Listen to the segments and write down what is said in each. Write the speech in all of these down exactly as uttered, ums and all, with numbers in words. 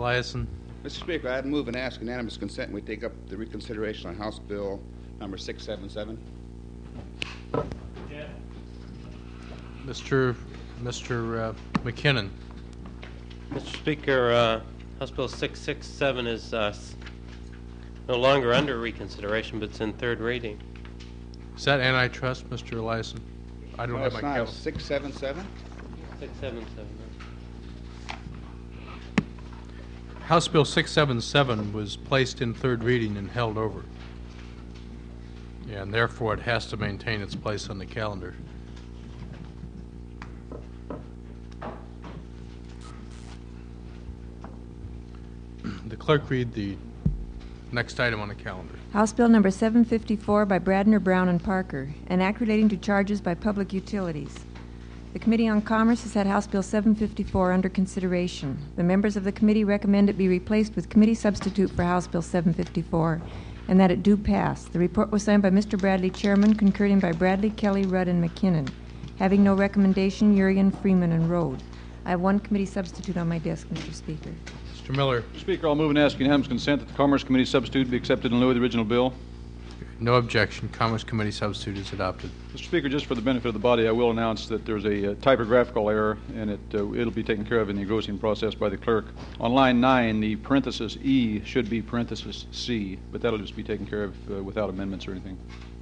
Eliason. Mister Speaker, I'd move and ask unanimous consent and we take up the reconsideration on House Bill number six seventy-seven. Yeah. Mister Mister Uh, McKinnon. Mister Speaker, uh, House Bill six sixty-seven is uh, no longer under reconsideration, but it's in third reading. Is that antitrust, Mister Eliason? I don't No, have it's my not. calendar. six seventy-seven? six seventy-seven. House Bill six seventy-seven was placed in third reading and held over. Yeah, and therefore it has to maintain its place on the calendar. The clerk read the next item on the calendar. House Bill number seven fifty-four by Bradner, Brown, and Parker, an act relating to charges by public utilities. The Committee on Commerce has had House Bill seven fifty-four under consideration. The members of the committee recommend it be replaced with committee substitute for House Bill seven fifty-four, and that it do pass. The report was signed by Mister Bradley, Chairman, concurring by Bradley, Kelly, Rudd, and McKinnon. Having no recommendation, Urian, Freeman, and Rode. I have one committee substitute on my desk, Mister Speaker. Mister Miller. Speaker, I'll move and ask unanimous consent that the Commerce Committee substitute be accepted in lieu of the original bill. No objection. Commerce Committee substitute is adopted. Mister Speaker, just for the benefit of the body, I will announce that there's a, uh typographical error, and it, uh, it'll be taken care of in the engrossing process by the clerk. On line nine, the parenthesis E should be parenthesis C, but that'll just be taken care of uh, without amendments or anything.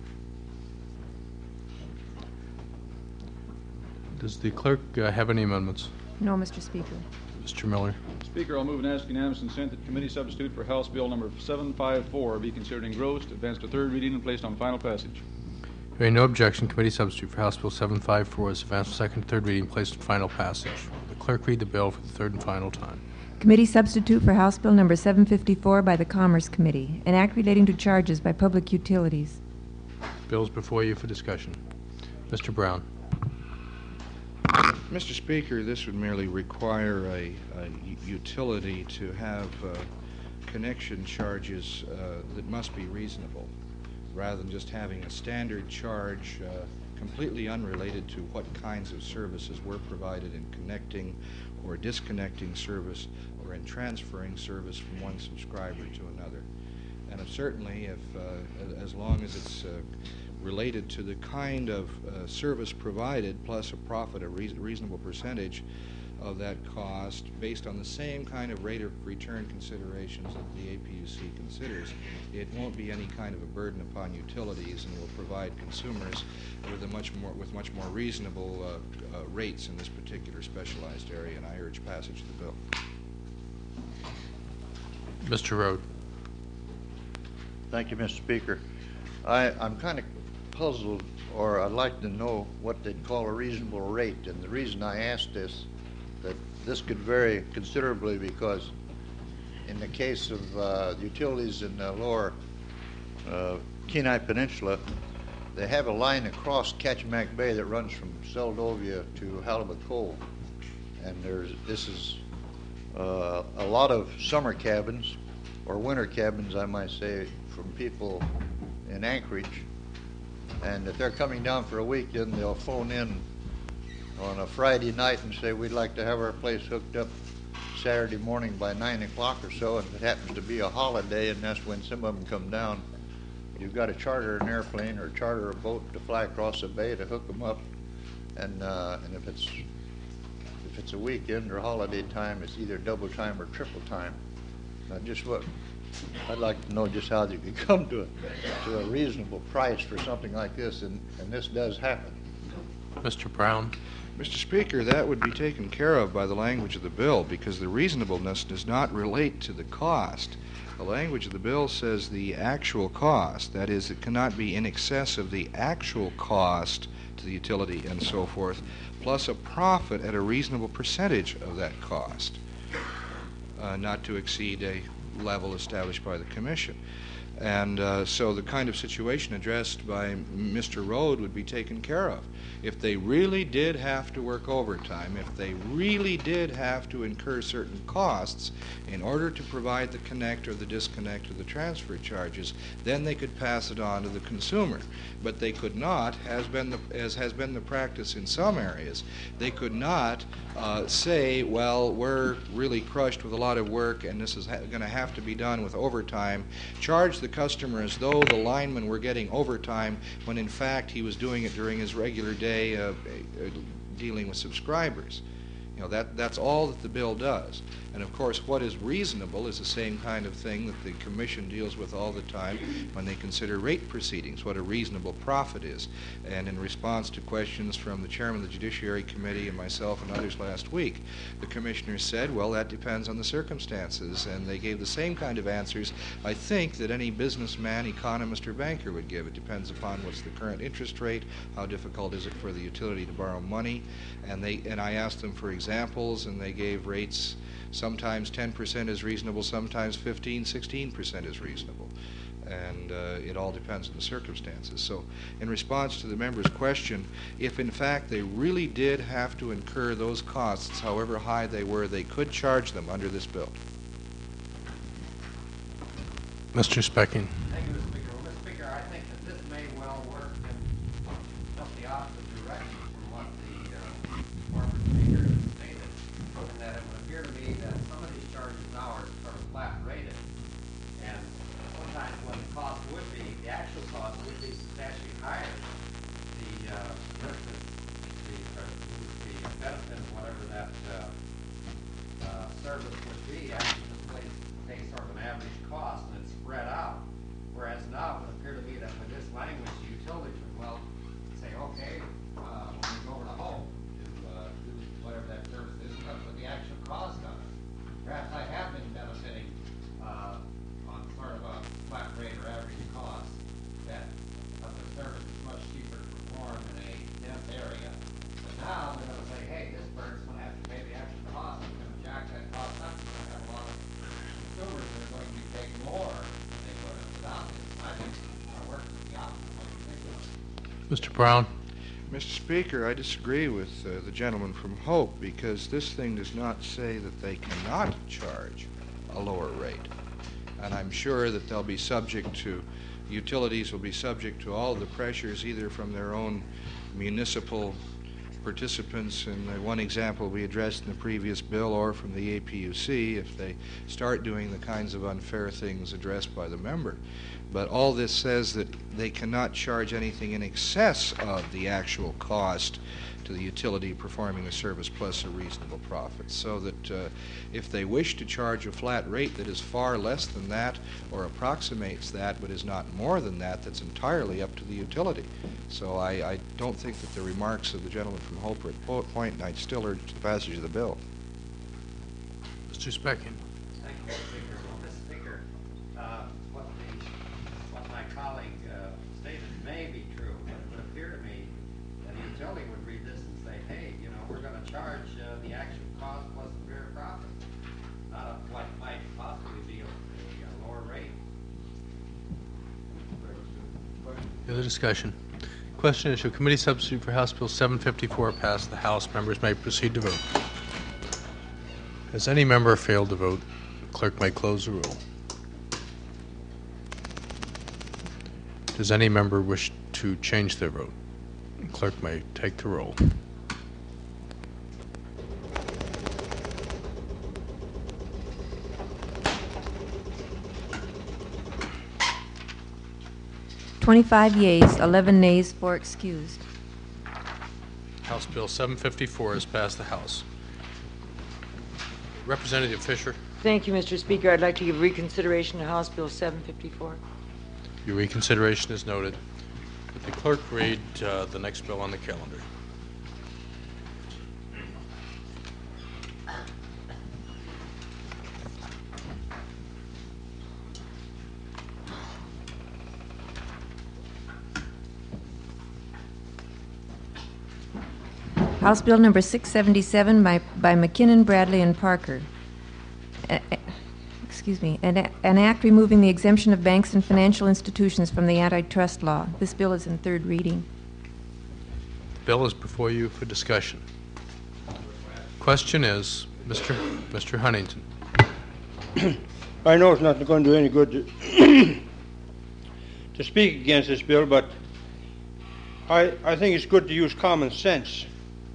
Does the clerk uh, have any amendments? No, Mister Speaker. Mister Miller. Speaker, I'll move and ask unanimous consent that committee substitute for House Bill number seven fifty-four be considered engrossed, advanced to third reading, and placed on final passage. Hearing no objection, committee substitute for House Bill seven fifty-four is advanced to second and third reading, placed on final passage. The clerk read the bill for the third and final time. Committee substitute for House Bill number seven fifty-four by the Commerce Committee, an act relating to charges by public utilities. Bills before you for discussion. Mister Brown. Mister Speaker, this would merely require a, a utility to have uh, connection charges uh, that must be reasonable, rather than just having a standard charge uh, completely unrelated to what kinds of services were provided in connecting or disconnecting service or in transferring service from one subscriber to another. And if certainly, if uh, as long as it's uh, related to the kind of uh, service provided plus a profit, a re reasonable percentage of that cost based on the same kind of rate of return considerations that the A P U C considers, it won't be any kind of a burden upon utilities and will provide consumers with a much more with much more reasonable uh, uh, rates in this particular specialized area, and I urge passage of the bill. Mister Rode. Thank you, Mister Speaker. I, I'm kind of puzzled, or I'd like to know what they'd call a reasonable rate. And the reason I asked this, that this could vary considerably, because in the case of uh, utilities in the lower uh, Kenai Peninsula, they have a line across Kachemak Bay that runs from Seldovia to Halibut Cove. And there's, this is uh, a lot of summer cabins, or winter cabins, I might say, from people in Anchorage. And if they're coming down for a week, then they'll phone in on a Friday night and say, we'd like to have our place hooked up Saturday morning by nine o'clock or so. And if it happens to be a holiday, and that's when some of them come down, you've got to charter an airplane or charter a boat to fly across the bay to hook them up. And, uh, and if it's if it's a weekend or holiday time, it's either double time or triple time. Now, just what I'd like to know just how you could come to a, to a reasonable price for something like this, and, and this does happen. Mister Brown. Mister Speaker, that would be taken care of by the language of the bill, because the reasonableness does not relate to the cost. The language of the bill says the actual cost, that is, it cannot be in excess of the actual cost to the utility and so forth, plus a profit at a reasonable percentage of that cost, uh, not to exceed a level established by the Commission. And uh, so the kind of situation addressed by Mister Rode would be taken care of. If they really did have to work overtime, if they really did have to incur certain costs in order to provide the connect or the disconnect or the transfer charges, then they could pass it on to the consumer. But they could not, has been the, as has been the practice in some areas, they could not uh, say, well, we're really crushed with a lot of work and this is ha- going to have to be done with overtime, charge the customer as though the lineman were getting overtime when in fact he was doing it during his regular day uh, uh, dealing with subscribers. You know, that, that's all that the bill does. And of course, what is reasonable is the same kind of thing that the Commission deals with all the time when they consider rate proceedings, what a reasonable profit is. And in response to questions from the Chairman of the Judiciary Committee and myself and others last week, the Commissioner said, well, that depends on the circumstances. And they gave the same kind of answers, I think, that any businessman, economist, or banker would give. It depends upon what's the current interest rate, how difficult is it for the utility to borrow money. And, they, and I asked them for examples, and they gave rates. Sometimes ten percent is reasonable, sometimes fifteen, sixteen percent is reasonable. And uh, it all depends on the circumstances. So in response to the member's question, if in fact they really did have to incur those costs, however high they were, they could charge them under this bill. Mister Specking. Thank you, Mister Speaker. Well, Mister Speaker, I think that this may well work in just the opposite direction from what the uh, former speaker has stated, and that it would appear to me that some of these charges now are sort of flat rated, and sometimes when the cost would be, the actual cost would be substantially higher. The, uh, for instance, the, uh, the benefit of whatever that uh, uh, service would be, actually just place, takes sort of an average cost and it's spread out. Whereas now it would appear to me that with this language, the utilities would well say, okay, uh, when we go over to home to uh, do whatever that service is, we're going to put the actual cost on it. Perhaps I have been benefiting uh, on sort of a flat rate or average cost that of the service is much cheaper to perform in a dense area. But now they're going to say, hey, this person's going to have to pay the extra cost. We're going to jack that cost up. We're going to have a lot of consumers that are going to be paying more than they would have without this. I think our work is the opposite. What do you think of it? Mister Brown. Mister Speaker, I disagree with uh, the gentleman from Hope, because this thing does not say that they cannot charge a lower rate. And I'm sure that they'll be subject to, utilities will be subject to all the pressures either from their own municipal participants, in the one example we addressed in the previous bill, or from the A P U C if they start doing the kinds of unfair things addressed by the member. But all this says that they cannot charge anything in excess of the actual cost to the utility performing the service plus a reasonable profit. So that uh, if they wish to charge a flat rate that is far less than that or approximates that but is not more than that, that's entirely up to the utility. So I, I don't think that the remarks of the gentleman from Hope are at po- point, and I'd still urge the passage of the bill. Mister Specking. Thank you, Mister Speaker. Well, Mister Speaker, uh, what the, what my colleague uh, stated may be true, but it would appear to me that the utility would read this and say, hey, you know, we're going to charge uh, the actual cost plus the fair profit, not a, what might possibly be a, a lower rate. Any other discussion? Question is, shall committee substitute for House Bill seven fifty-four pass the House? Members may proceed to vote. Has any member failed to vote? Clerk may close the roll. Does any member wish to change their vote? Clerk may take the roll. twenty-five yeas, eleven nays, four excused. House Bill seven fifty-four has passed the House. Representative Fisher, Thank you, Mister Speaker. I'd like to give reconsideration to House Bill seven fifty-four. your reconsideration is noted. Would the clerk read uh, the next bill on the calendar? House Bill number six seventy-seven by, by McKinnon, Bradley, and Parker. Uh, uh, excuse me, an, a- an act removing the exemption of banks and financial institutions from the antitrust law. This bill is in third reading. The bill is before you for discussion. Question is, Mister Mister Huntington. I know it's not going to do any good to, to speak against this bill, but I, I think it's good to use common sense.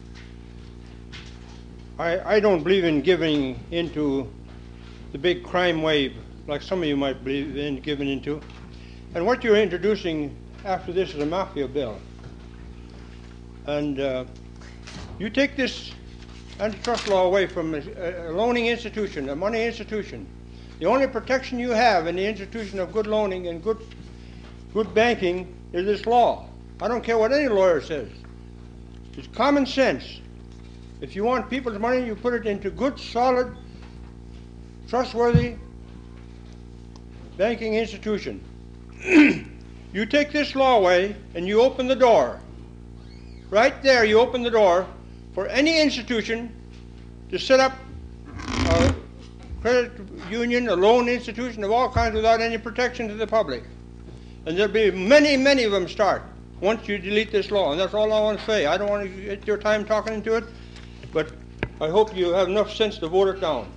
I, I don't believe in giving into the big crime wave like some of you might believe in giving into. And what you're introducing after this is a mafia bill. And uh, you take this antitrust law away from a, a loaning institution, a money institution. The only protection you have in the institution of good loaning and good, good banking is this law. I don't care what any lawyer says. It's common sense. If you want people's money, you put it into good, solid, trustworthy banking institution. You take this law away and you open the door. Right there, you open the door for any institution to set up a credit union, a loan institution of all kinds without any protection to the public. And there'll be many, many of them start once you delete this law. And that's all I want to say. I don't want to get your time talking into it, but I hope you have enough sense to vote it down.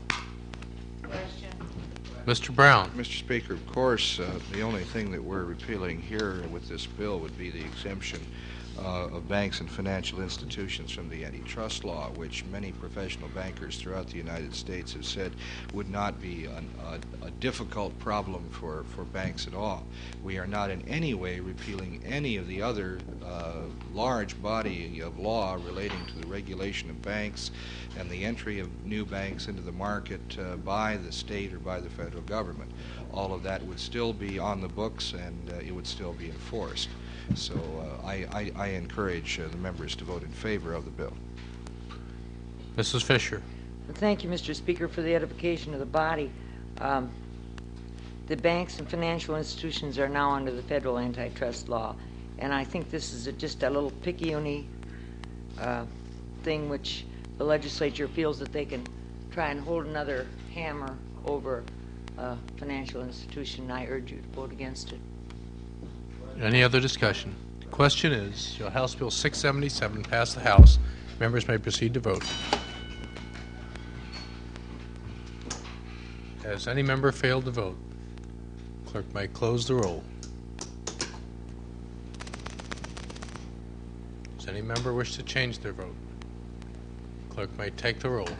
Mister Brown. Mister Speaker, of course, uh, the only thing that we're repealing here with this bill would be the exemption uh, of banks and financial institutions from the antitrust law, which many professional bankers throughout the United States have said would not be an, a, a difficult problem for, for banks at all. We are not in any way repealing any of the other uh, large body of law relating to the regulation of banks and the entry of new banks into the market uh, by the state or by the federal government. All of that would still be on the books, and uh, it would still be enforced. So uh, I, I, I encourage uh, the members to vote in favor of the bill. Missus Fisher. Thank you, Mister Speaker, for the edification of the body. Um, the banks and financial institutions are now under the federal antitrust law, and I think this is a, just a little picayune uh, thing which the legislature feels that they can try and hold another hammer over a financial institution. I urge you to vote against it. Any other discussion? The question is, shall House Bill six seventy-seven pass the House? Members may proceed to vote. Has any member failed to vote? Clerk may close the roll. Does any member wish to change their vote? Clerk may take the roll.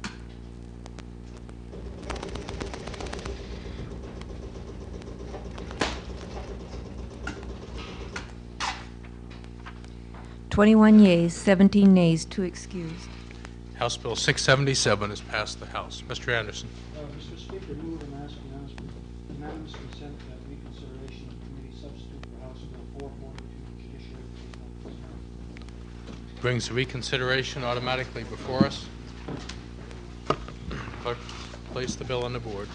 twenty-one yeas, seventeen nays, two excused. House Bill six seventy-seven has passed the House. Mister Anderson. Uh, Mister Speaker, move and ask unanimous, unanimous consent that reconsideration of committee substitute for House Bill four forty-two judiciary committee. Brings the reconsideration automatically before us. Clerk, place the bill on the board.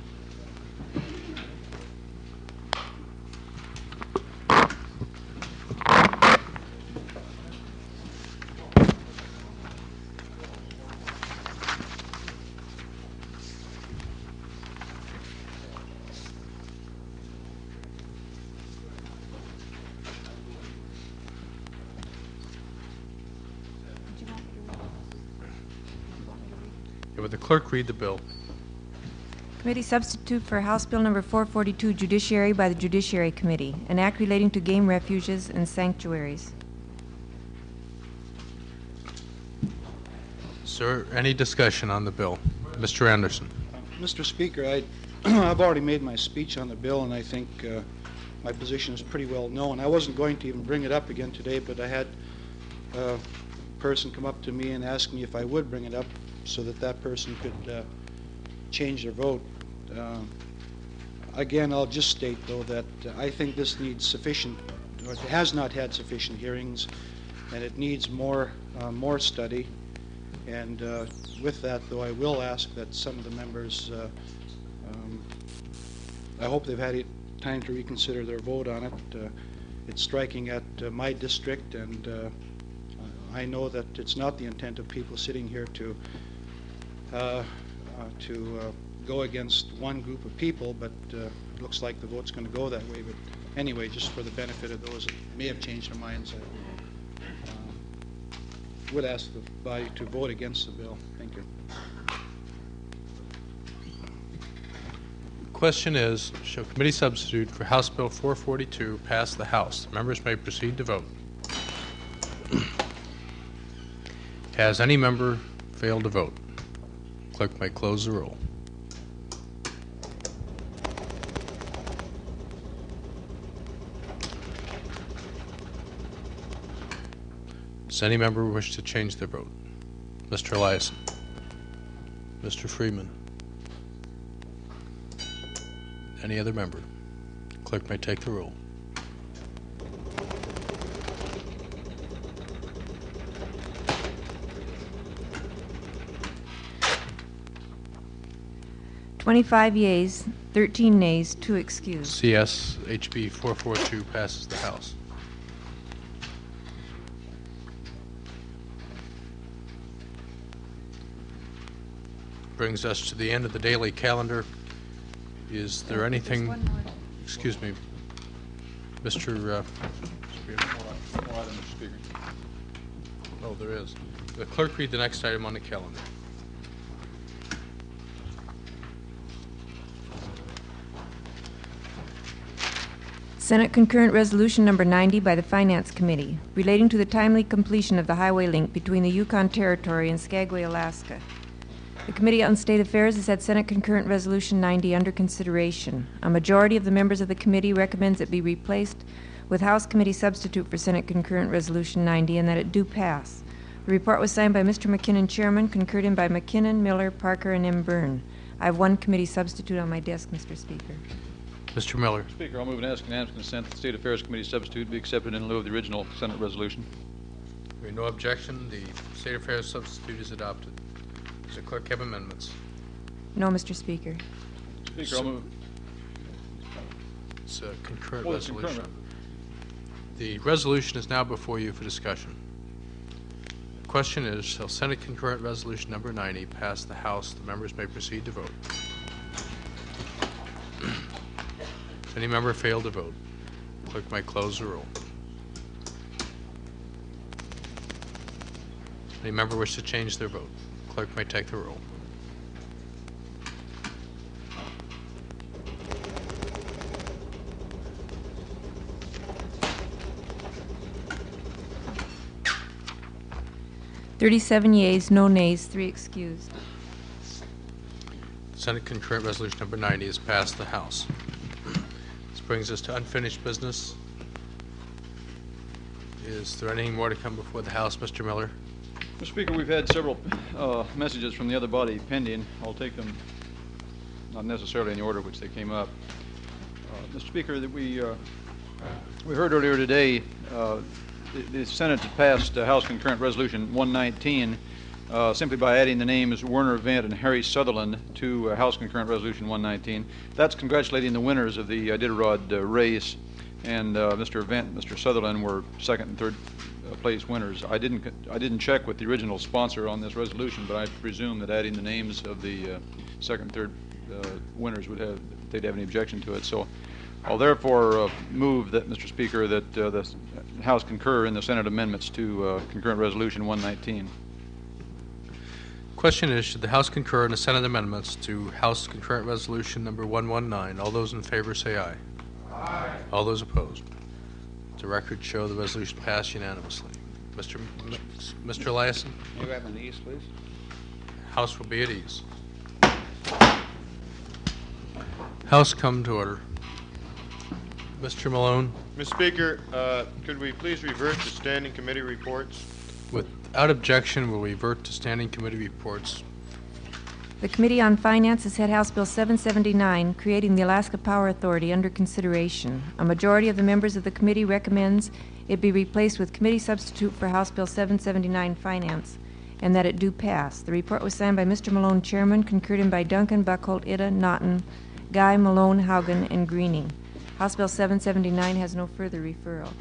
Would the clerk read the bill? Committee substitute for House Bill Number four forty-two, Judiciary by the Judiciary Committee, an act relating to game refuges and sanctuaries. Sir, any discussion on the bill? Mister Anderson. Mister Speaker, I, I've already made my speech on the bill, and I think uh, my position is pretty well known. I wasn't going to even bring it up again today, but I had a person come up to me and ask me if I would bring it up so that that person could uh, change their vote. Uh, again, I'll just state, though, that uh, I think this needs sufficient, or it has not had sufficient hearings, and it needs more, uh, more study. And uh, with that, though, I will ask that some of the members, uh, um, I hope they've had time to reconsider their vote on it. Uh, it's striking at uh, my district, and uh, I know that it's not the intent of people sitting here to uh, uh, to uh, go against one group of people, but uh, it looks like the vote's going to go that way. But anyway, just for the benefit of those that may have changed their minds, I uh, would ask the body to vote against the bill. Thank you. Question is, shall committee substitute for House Bill four forty-two pass the House? The members may proceed to vote. Has any member failed to vote? Clerk may close the roll. Does any member wish to change their vote? Mister Eliason. Mister Freeman. Any other member? Clerk may take the roll. twenty-five yeas, thirteen nays, two excused. C S H B four forty-two passes the House. Brings us to the end of the daily calendar. Is there anything? Excuse me, Mister Uh, oh, there is. The clerk read the next item on the calendar. Senate Concurrent Resolution Number ninety by the Finance Committee relating to the timely completion of the highway link between the Yukon Territory and Skagway, Alaska. The Committee on State Affairs has had Senate Concurrent Resolution ninety under consideration. A majority of the members of the committee recommends it be replaced with House Committee substitute for Senate Concurrent Resolution ninety and that it do pass. The report was signed by Mister McKinnon, Chairman, concurred in by McKinnon, Miller, Parker, and M. Byrne. I have one committee substitute on my desk, Mister Speaker. Mister Miller. Speaker, I'll move and ask unanimous consent that the State Affairs Committee substitute be accepted in lieu of the original Senate resolution. There no objection. The State Affairs substitute is adopted. Does the clerk have amendments? No, Mister Speaker. Speaker, I'll move. It's a concurrent Well, it's resolution. concurrent. The resolution is now before you for discussion. The question is, shall Senate Concurrent Resolution Number ninety pass the House? The members may proceed to vote. If any member failed to vote, clerk may close the roll. Any member wish to change their vote, clerk may take the roll. thirty-seven yeas, no nays, three excused. Senate Concurrent Resolution Number ninety is passed the House. This brings us to unfinished business. Is there anything more to come before the House, Mister Miller? Mister Speaker, we've had several uh, messages from the other body pending. I'll take them not necessarily in the order which they came up. Uh, Mister Speaker, that we uh, we heard earlier today uh, the, the Senate had passed uh, House Concurrent Resolution one nineteen uh, simply by adding the names Werner Vent and Harry Sutherland to uh, House Concurrent Resolution one nineteen. That's congratulating the winners of the Iditarod uh, race, and uh, Mister Vent and Mister Sutherland were second and third uh, place winners. I didn't I didn't check with the original sponsor on this resolution, but I presume that adding the names of the uh, second and third uh, winners would have they'd have any objection to it. So I'll therefore uh, move that, Mister Speaker, that uh, the House concur in the Senate amendments to uh, Concurrent Resolution one nineteen. Question is, should the House concur in the Senate amendments to House Concurrent Resolution Number one nineteen? All those in favor say aye. Aye. All those opposed? The record show the resolution passed unanimously. Mister M Mister Eliason? May we have an ease, please? House will be at ease. House come to order. Mister Malone? Mister Speaker, uh, could we please revert to standing committee reports? Without objection, we'll revert to standing committee reports. The Committee on Finance has had House Bill seven seventy-nine, creating the Alaska Power Authority, under consideration. A majority of the members of the committee recommends it be replaced with committee substitute for House Bill seven seventy-nine, Finance, and that it do pass. The report was signed by Mister Malone, Chairman, concurred in by Duncan, Buckholt, Ida, Naughton, Guy, Malone, Haugen, and Greening. House Bill seven seventy-nine has no further referral.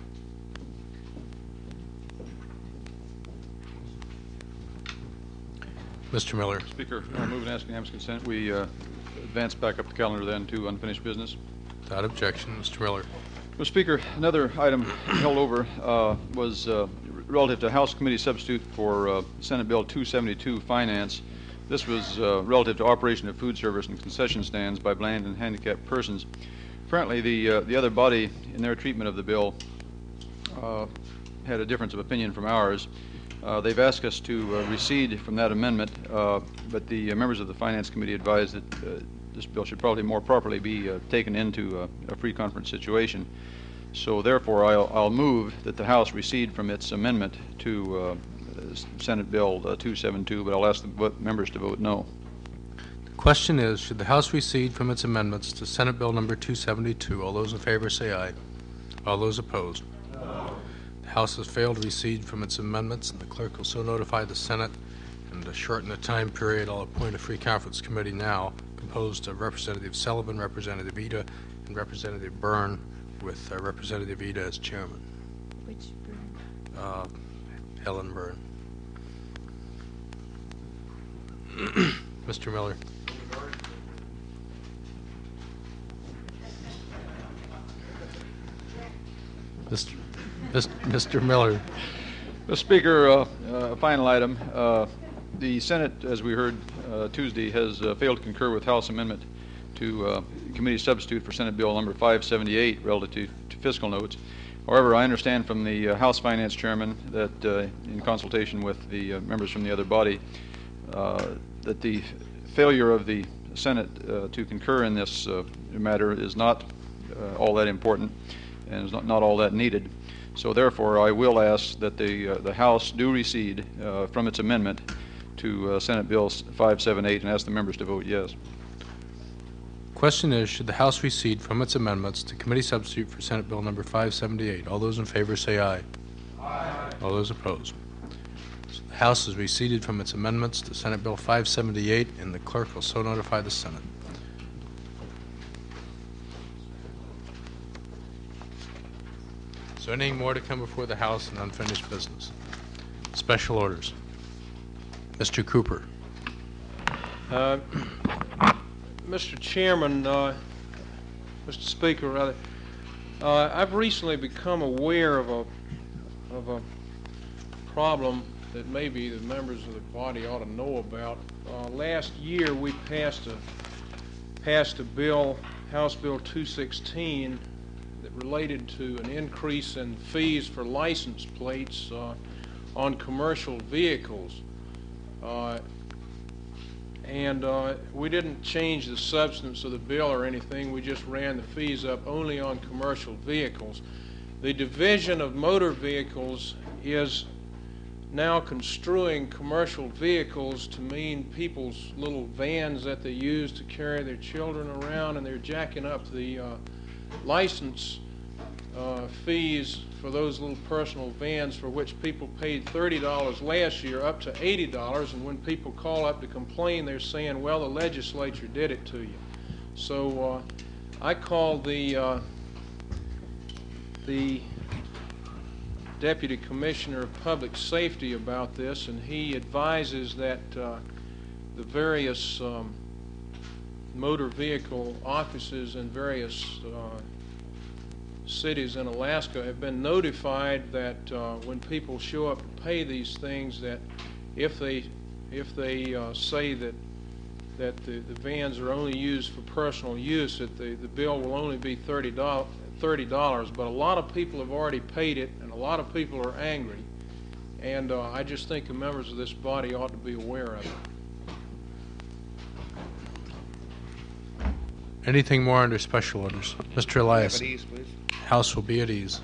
Mister Miller. Speaker, I'll move and ask unanimous consent. We uh, advance back up the calendar then to unfinished business. Without objection, Mister Miller. Well, Speaker, another item held over uh, was uh, relative to House Committee substitute for uh, Senate Bill two seventy-two Finance. This was uh, relative to operation of food service and concession stands by blind and handicapped persons. Apparently, the uh, the other body in their treatment of the bill uh, had a difference of opinion from ours. Uh, they've asked us to uh, recede from that amendment, uh, but the uh, members of the Finance Committee advised that uh, this bill should probably more properly be uh, taken into uh, a free conference situation. So therefore, I'll, I'll move that the House recede from its amendment to uh, Senate Bill uh, two seventy-two, but I'll ask the vo- members to vote no. The question is, should the House recede from its amendments to Senate Bill number two seventy-two? All those in favor say aye. All those opposed? No. The House has failed to recede from its amendments, and the clerk will so notify the Senate. And to shorten the time period, I'll appoint a free conference committee now, composed of Representative Sullivan, Representative Eda, and Representative Byrne, with uh, Representative Eda as chairman. Which Byrne? Uh, Helen Byrne. Mister Miller. Mister Mister Miller. The Speaker, uh, uh, final item. Uh, the Senate, as we heard uh, Tuesday, has uh, failed to concur with House amendment to uh, committee substitute for Senate Bill number five seventy-eight relative to fiscal notes. However, I understand from the uh, House Finance Chairman that uh, in consultation with the uh, members from the other body, uh, that the failure of the Senate uh, to concur in this uh, matter is not uh, all that important and is not, not all that needed. So therefore, I will ask that the, uh, the House do recede uh, from its amendment to uh, Senate Bill five seventy-eight and ask the members to vote yes. Question is, should the House recede from its amendments to committee substitute for Senate Bill number five seventy-eight? All those in favor say aye. Aye. All those opposed? So the House has receded from its amendments to Senate Bill five seventy-eight, and the clerk will so notify the Senate. So anything more to come before the House in unfinished business? Special orders. Mister Cooper. Uh, Mister Chairman, uh, Mister Speaker, rather, uh, I've recently become aware of a of a problem that maybe the members of the body ought to know about. Uh, last year, we passed a passed a bill, House Bill two sixteen, that related to an increase in fees for license plates uh, on commercial vehicles. Uh, And uh, we didn't change the substance of the bill or anything. We just ran the fees up only on commercial vehicles. The Division of Motor Vehicles is now construing commercial vehicles to mean people's little vans that they use to carry their children around, and they're jacking up the uh, license uh, fees for those little personal vans, for which people paid thirty dollars last year, up to eighty dollars. And when people call up to complain, they're saying, well, the legislature did it to you. So uh, I called the uh, the Deputy Commissioner of Public Safety about this, and he advises that uh, the various um, motor vehicle offices in various uh, cities in Alaska have been notified that uh, when people show up to pay these things, that if they if they uh, say that that the, the vans are only used for personal use, that the, the bill will only be thirty dollars. But a lot of people have already paid it, and a lot of people are angry. And uh, I just think the members of this body ought to be aware of it. Anything more under special orders? Mister Elias. At ease, please. House will be at ease.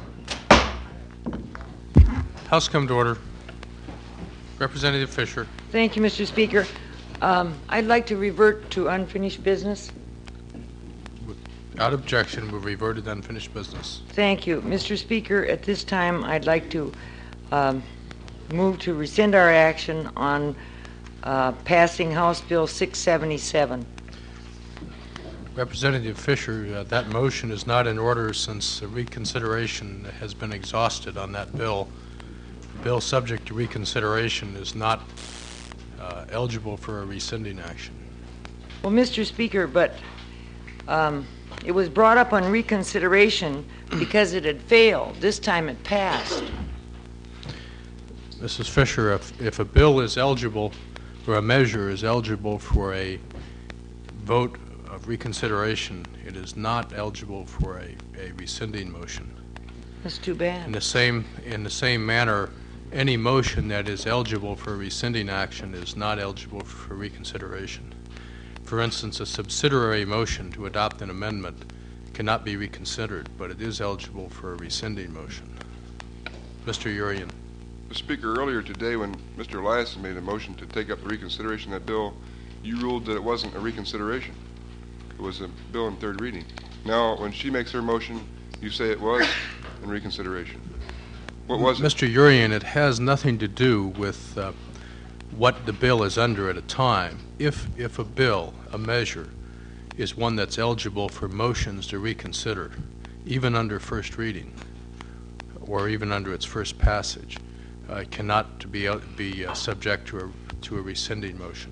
House come to order. Representative Fisher. Thank you, Mister Speaker. Um, I'd like to revert to unfinished business. Without objection, we revert to unfinished business. Thank you. Mister Speaker, at this time, I'd like to um, move to rescind our action on uh, passing House Bill six seventy-seven. Representative Fisher, uh, that motion is not in order since the reconsideration has been exhausted on that bill. The bill subject to reconsideration is not uh, uh, eligible for a rescinding action. Well, Mister Speaker, but um, it was brought up on reconsideration because it had failed. This time it passed. Missus Fisher, if, if a bill is eligible, or a measure is eligible for a vote of reconsideration, it is not eligible for a, a rescinding motion. That's too bad. In the same, in the same manner, any motion that is eligible for a rescinding action is not eligible for reconsideration. For instance, a subsidiary motion to adopt an amendment cannot be reconsidered, but it is eligible for a rescinding motion. Mister Urian. Mister Speaker, earlier today when Mister Eliason made a motion to take up the reconsideration of that bill, you ruled that it wasn't a reconsideration. It was a bill in third reading. Now, when she makes her motion, you say it was in reconsideration. What was it? Mister Urian, it has nothing to do with uh, what the bill is under at a time. If, if a bill, a measure, is one that's eligible for motions to reconsider, even under first reading, or even under its first passage, uh, it cannot to be, uh, be uh, subject to a, to a rescinding motion.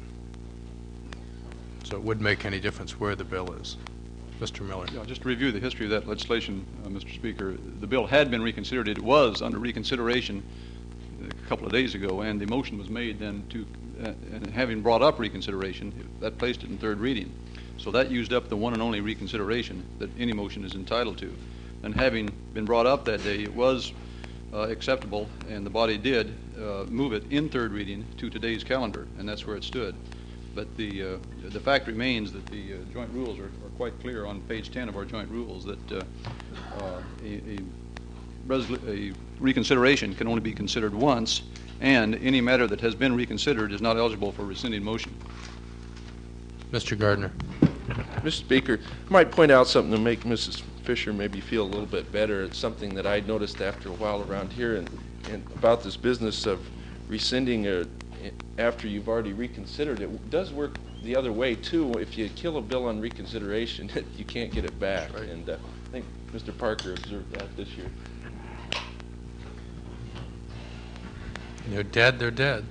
So it wouldn't make any difference where the bill is. Mister Miller. Yeah, just to review the history of that legislation, uh, Mister Speaker, the bill had been reconsidered. It was under reconsideration a couple of days ago, and the motion was made then to, uh, and having brought up reconsideration, that placed it in third reading. So that used up the one and only reconsideration that any motion is entitled to. And having been brought up that day, it was uh, acceptable, and the body did uh, move it in third reading to today's calendar, and that's where it stood. But the uh, the fact remains that the uh, joint rules are, are quite clear on page ten of our joint rules that uh, uh, a, a, resolu- a reconsideration can only be considered once, and any matter that has been reconsidered is not eligible for rescinding motion. Mister Gardner. Mister Speaker, I might point out something to make Missus Fisher maybe feel a little bit better. It's something that I noticed after a while around here, and, and about this business of rescinding a after you've already reconsidered it. It does work the other way too. If you kill a bill on reconsideration, you can't get it back. Right. And uh, I think Mister Parker observed that this year. They're dead, they're dead.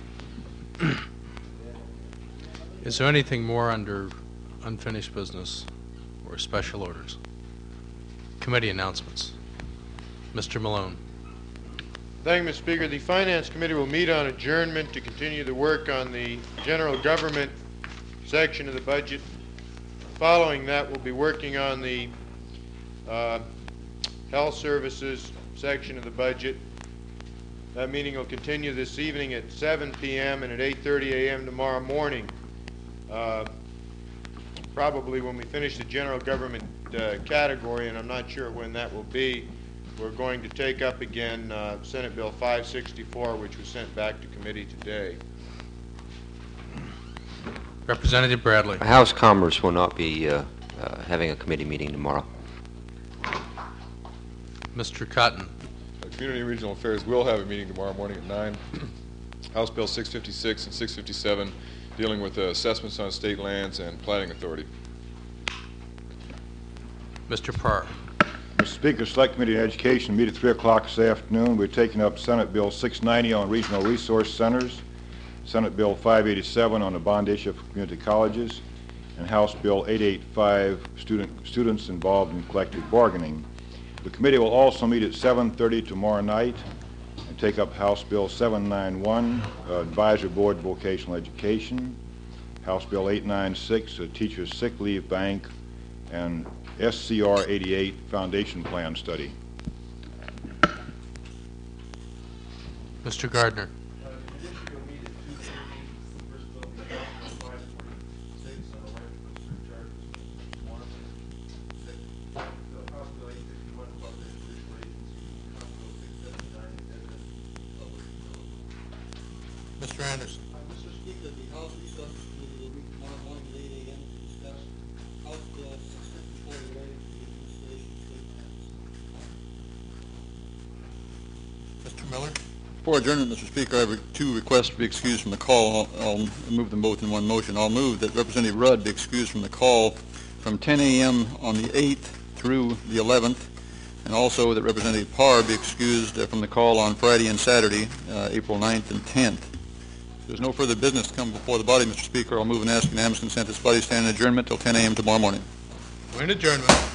Is there anything more under unfinished business or special orders? Committee announcements. Mister Malone. Thank you, Mister Speaker. The Finance Committee will meet on adjournment to continue the work on the general government section of the budget. Following that, we'll be working on the uh, health services section of the budget. That meeting will continue this evening at seven p m and at eight thirty a m tomorrow morning. Uh, probably when we finish the general government uh, category, and I'm not sure when that will be, we're going to take up again uh, Senate Bill five sixty-four, which was sent back to committee today. Representative Bradley. House Commerce will not be uh, uh, having a committee meeting tomorrow. Mister Cotton. Uh, Community and Regional Affairs will have a meeting tomorrow morning at nine. House Bill six fifty-six and six fifty-seven dealing with uh, assessments on state lands and planning authority. Mister Parr. Mister Speaker, Select Committee on Education meet at three o'clock this afternoon. We're taking up Senate Bill six ninety on regional resource centers, Senate Bill five eighty-seven on the bond issue for community colleges, and House Bill eight eighty-five, student, students involved in collective bargaining. The committee will also meet at seven thirty tomorrow night and take up House Bill seven ninety-one, uh, Advisory Board of Vocational Education, House Bill eight ninety-six, a Teacher's Sick Leave Bank, and S C R eighty-eight, Foundation Plan Study. Mister Gardner. Mister Anderson. Mister Speaker, the House Resources Committee will meet tomorrow morning at eight a m to discuss House Bill six fifty-four related to the administration of state lands. Mister Miller. Before adjournment, Mister Speaker, I have two requests to be excused from the call. I'll, I'll move them both in one motion. I'll move that Representative Rudd be excused from the call from ten a m on the eighth through the eleventh, and also that Representative Parr be excused uh, from the call on Friday and Saturday, uh, April ninth and tenth. There's no further business to come before the body, Mister Speaker. I'll move and ask unanimous consent this body stand in adjournment till ten a m tomorrow morning. We're in adjournment.